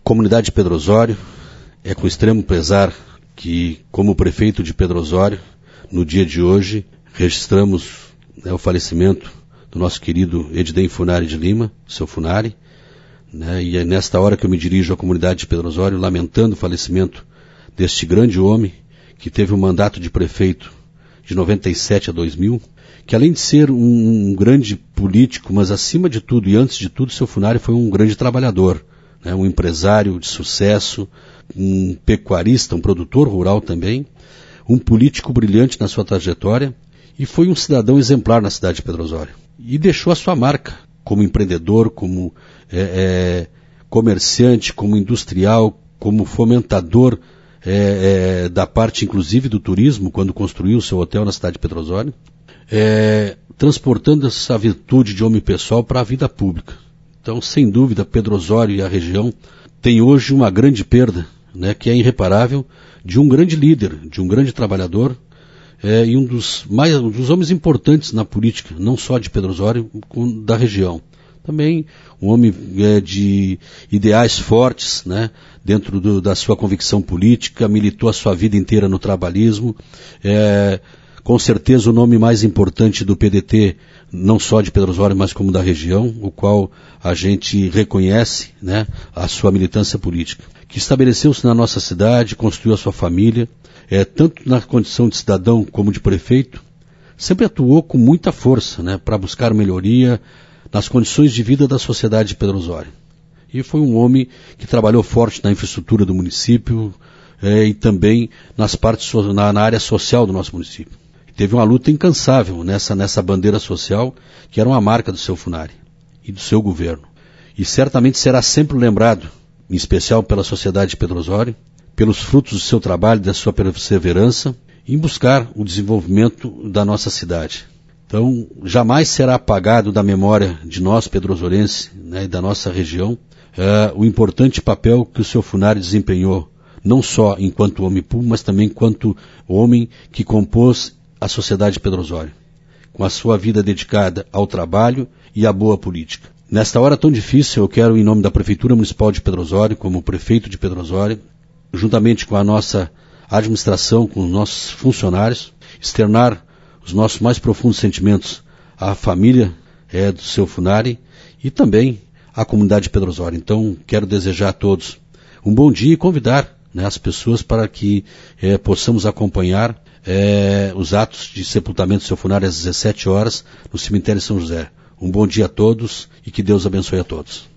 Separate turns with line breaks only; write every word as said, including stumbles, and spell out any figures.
Comunidade de Pedro Osório, é com extremo pesar que, como prefeito de Pedro Osório, no dia de hoje, registramos, né, o falecimento do nosso querido Ednei Funari de Lima, seu Funari, né, e é nesta hora que eu me dirijo à comunidade de Pedro Osório, lamentando o falecimento deste grande homem, que teve um mandato de prefeito de noventa e sete a dois mil, que além de ser um, um grande político, mas acima de tudo e antes de tudo, seu Funari foi um grande trabalhador, né, um empresário de sucesso, um pecuarista, um produtor rural também, um político brilhante na sua trajetória e foi um cidadão exemplar na cidade de Pedro Osório. E deixou a sua marca como empreendedor, como é, é, comerciante, como industrial, como fomentador é, é, da parte inclusive do turismo, quando construiu o seu hotel na cidade de Pedro Osório, é, transportando essa virtude de homem pessoal para a vida pública. Então, sem dúvida, Pedro Osório e a região têm hoje uma grande perda, né, que é irreparável, de um grande líder, de um grande trabalhador, é, e um dos, mais, um dos homens importantes na política, não só de Pedro Osório, da região. Também um homem é, de ideais fortes, né, dentro do, da sua convicção política, militou a sua vida inteira no trabalhismo, é, com certeza o nome mais importante do P D T, não só de Pedro Osório, mas como da região, o qual a gente reconhece, né, a sua militância política, que estabeleceu-se na nossa cidade, construiu a sua família, é, tanto na condição de cidadão como de prefeito, sempre atuou com muita força, né, para buscar melhoria nas condições de vida da sociedade de Pedro Osório. E foi um homem que trabalhou forte na infraestrutura do município é, e também nas partes, na, na área social do nosso município. Teve uma luta incansável nessa, nessa bandeira social, que era uma marca do seu Funari e do seu governo. E certamente será sempre lembrado, em especial pela sociedade de Pedro Osório, pelos frutos do seu trabalho, da sua perseverança, em buscar o desenvolvimento da nossa cidade. Então, jamais será apagado da memória de nós, pedrosórenses, né, e da nossa região, uh, o importante papel que o seu Funari desempenhou, não só enquanto homem público, mas também enquanto homem que compôs a sociedade de Pedro Osório, com a sua vida dedicada ao trabalho e à boa política. Nesta hora tão difícil, eu quero, em nome da Prefeitura Municipal de Pedro Osório, como prefeito de Pedro Osório, juntamente com a nossa administração, com os nossos funcionários, externar os nossos mais profundos sentimentos à família é, do seu Funari e também à comunidade de Pedro Osório. Então, quero desejar a todos um bom dia e convidar, né, as pessoas para que é, possamos acompanhar É, os atos de sepultamento do seu Funari às dezessete horas no cemitério São José. Um bom dia a todos e que Deus abençoe a todos.